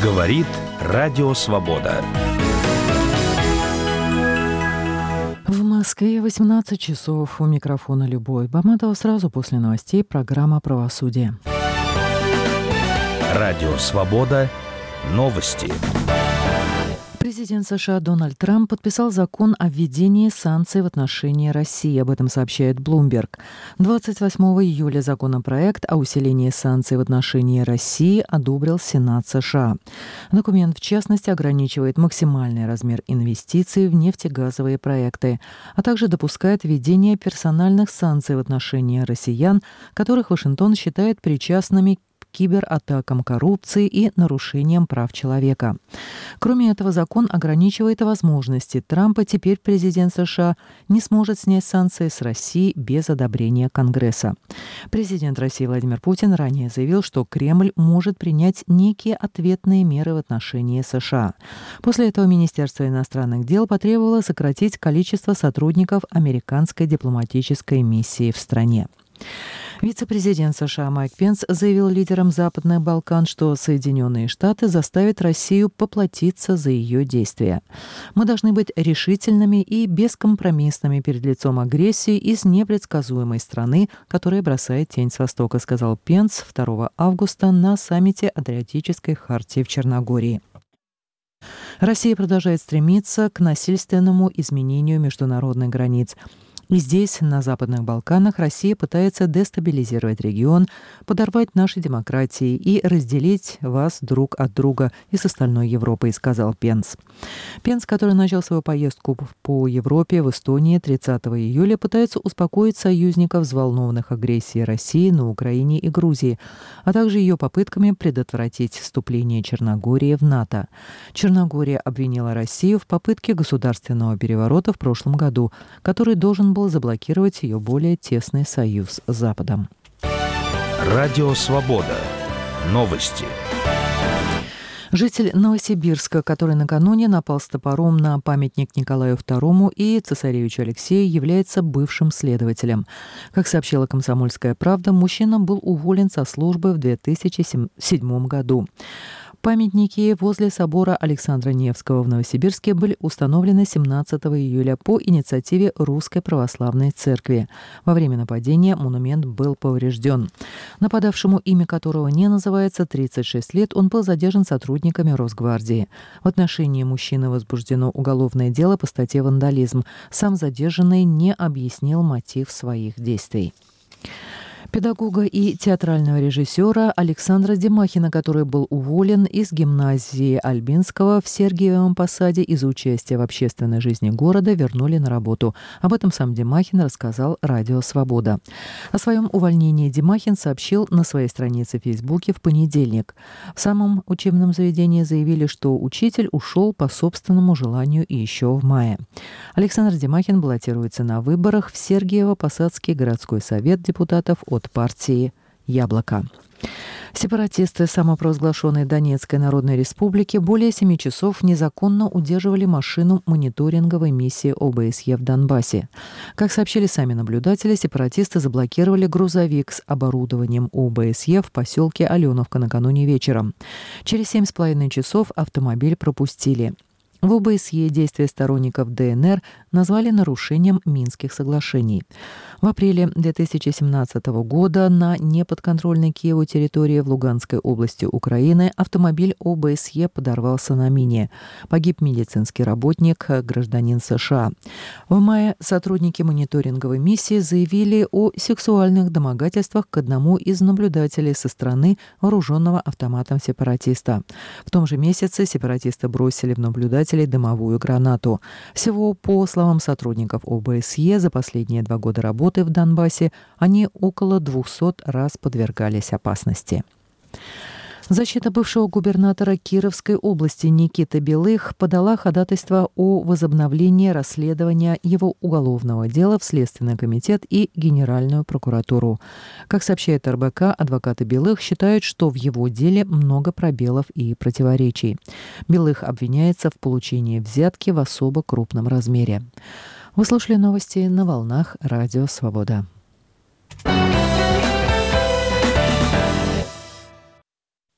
Говорит Радио Свобода. В Москве 18 часов. У микрофона Любовь Баматова. Сразу после новостей программа «Правосудие». Радио Свобода. Новости. Президент США Дональд Трамп подписал закон о введении санкций в отношении России. Об этом сообщает Bloomberg. 28 июля законопроект о усилении санкций в отношении России одобрил Сенат США. Документ, в частности, ограничивает максимальный размер инвестиций в нефтегазовые проекты, а также допускает введение персональных санкций в отношении россиян, которых Вашингтон считает причастными к кибератакам, коррупции и нарушениям прав человека. Кроме этого, закон ограничивает возможности Трампа. Теперь президент США не сможет снять санкции с России без одобрения Конгресса. Президент России Владимир Путин ранее заявил, что Кремль может принять некие ответные меры в отношении США. После этого Министерство иностранных дел потребовало сократить количество сотрудников американской дипломатической миссии в стране. Вице-президент США Майк Пенс заявил лидерам Западных Балкан, что Соединенные Штаты заставят Россию поплатиться за ее действия. «Мы должны быть решительными и бескомпромиссными перед лицом агрессии из непредсказуемой страны, которая бросает тень с востока», сказал Пенс 2 августа на саммите Адриатической хартии в Черногории. Россия продолжает стремиться к насильственному изменению международных границ. И здесь, на Западных Балканах, Россия пытается дестабилизировать регион, подорвать наши демократии и разделить вас друг от друга и с остальной Европой, сказал Пенс. Пенс, который начал свою поездку по Европе в Эстонии 30 июля, пытается успокоить союзников, взволнованных агрессией России на Украине и Грузии, а также ее попытками предотвратить вступление Черногории в НАТО. Черногория обвинила Россию в попытке государственного переворота в прошлом году, который должен был заблокировать ее более тесный союз с Западом. Радио Свобода. Новости. Житель Новосибирска, который накануне напал с топором на памятник Николаю II и цесаревичу Алексею, является бывшим следователем. Как сообщила «Комсомольская правда», мужчина был уволен со службы в 2007 году. Памятники возле собора Александра Невского в Новосибирске были установлены 17 июля по инициативе Русской Православной Церкви. Во время нападения монумент был поврежден. Нападавшему, имя которого не называется, 36 лет, он был задержан сотрудниками Росгвардии. В отношении мужчины возбуждено уголовное дело по статье «Вандализм». Сам задержанный не объяснил мотив своих действий. Педагога и театрального режиссера Александра Демахина, который был уволен из гимназии Альбинского в Сергиевом Посаде из-за участия в общественной жизни города, вернули на работу. Об этом сам Демахин рассказал Радио Свобода. О своем увольнении Демахин сообщил на своей странице в Фейсбуке в понедельник. В самом учебном заведении заявили, что учитель ушел по собственному желанию и еще в мае. Александр Демахин баллотируется на выборах в Сергиево-Посадский городской совет депутатов от партии «Яблоко». Сепаратисты самопровозглашенной Донецкой Народной Республики более 7 часов незаконно удерживали машину мониторинговой миссии ОБСЕ в Донбассе. Как сообщили сами наблюдатели, сепаратисты заблокировали грузовик с оборудованием ОБСЕ в поселке Аленовка накануне вечером. Через 7,5 часов автомобиль пропустили. В ОБСЕ действия сторонников ДНР назвали нарушением Минских соглашений. В апреле 2017 года на неподконтрольной Киеву территории в Луганской области Украины автомобиль ОБСЕ подорвался на мине. Погиб медицинский работник, гражданин США. В мае сотрудники мониторинговой миссии заявили о сексуальных домогательствах к одному из наблюдателей со стороны вооруженного автоматом сепаратиста. В том же месяце сепаратисты бросили в наблюдателей дымовую гранату. Всего, по словам сотрудников ОБСЕ, за последние 2 года работы в Донбассе они около 200 раз подвергались опасности. Защита бывшего губернатора Кировской области Никиты Белых подала ходатайство о возобновлении расследования его уголовного дела в Следственный комитет и Генеральную прокуратуру. Как сообщает РБК, адвокаты Белых считают, что в его деле много пробелов и противоречий. Белых обвиняется в получении взятки в особо крупном размере. Вы слушали новости на волнах Радио Свобода.